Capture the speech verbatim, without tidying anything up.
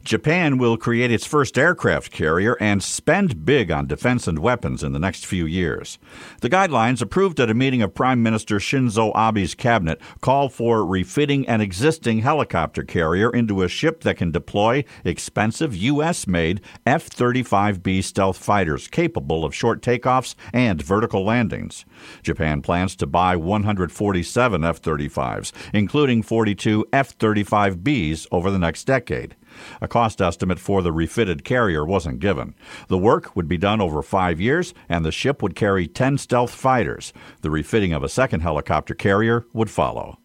Japan will create its first aircraft carrier and spend big on defense and weapons in the next few years. The guidelines approved at a meeting of Prime Minister Shinzo Abe's cabinet call for refitting an existing helicopter carrier into a ship that can deploy expensive U S-made F thirty-five B stealth fighters capable of short takeoffs and vertical landings. Japan plans to buy one hundred forty-seven F thirty-fives, including forty-two F thirty-five Bs over the next decade. A cost estimate for the refitted carrier wasn't given. The work would be done over five years, and the ship would carry ten stealth fighters. The refitting of a second helicopter carrier would follow.